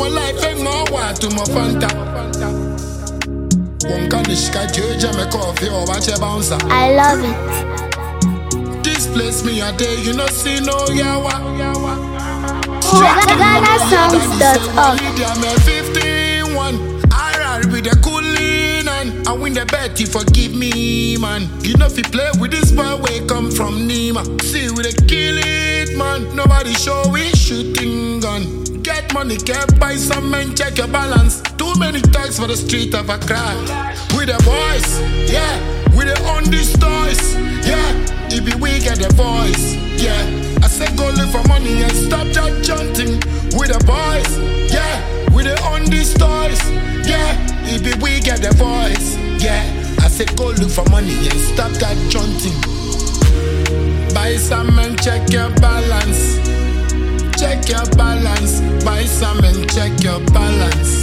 more life and more water to more Fanta. One kanishka jeje me coffee or watch a bouncer. I love it. This place me a day, you know see no yawa. GhanaSongs.org. I'm 51. I with the coolin and I win the bet, you forgive me, man. You know if you play with this boy, we come from Nima. See we the kill it, man. Nobody show we shooting gun. Get money, get buy some men, check your balance. Too many tags for the street of a cry. With the boys, yeah. With the on these toys, yeah. If be we get the voice, yeah. I said go look for money and stop that chanting. With the boys, yeah. With the on these toys, yeah. If be we get the voice, yeah. I said go look for money and stop that chanting. Buy some and check your balance. Check your balance. Buy some and check your balance.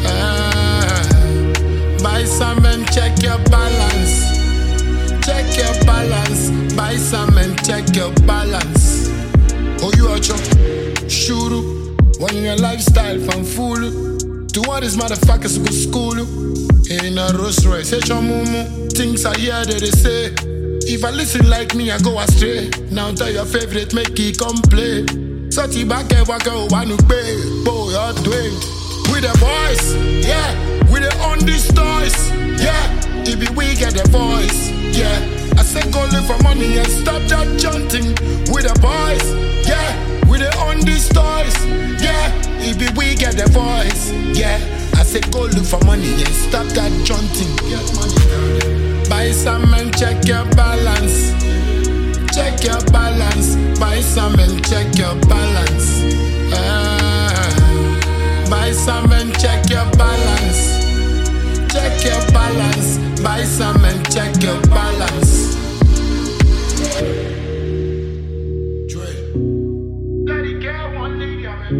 Buy some and check your balance. Check your balance. Buy some and check your balance. Oh, you are chop. Shuru. One in your lifestyle from fool. To what is motherfuckers who go school. In a Rolls Royce. Hey, mumu. Things I hear that they say. If I listen like me, I go astray. Now tell your favorite, make it come play. Soti back and walk out one who pay. Boy, you're doing. With the boys, yeah. With the on these toys, yeah. If be we get the voice, yeah. I said go look for money and stop that chanting. With the boys, yeah. With the on these toys, yeah. If be we get the voice, yeah. I said go look for money and stop that chanting. Get money down there. Buy some and check your balance. Check your balance. Buy some and check your balance. Buy some and check your balance. Check your balance. Buy some and check your balance. Daddy girl, one lady, I'm a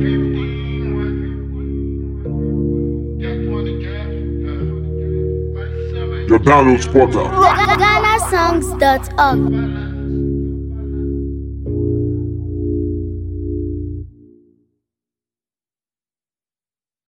15. Get money, girl. The download spotter. GhanaSongs.org.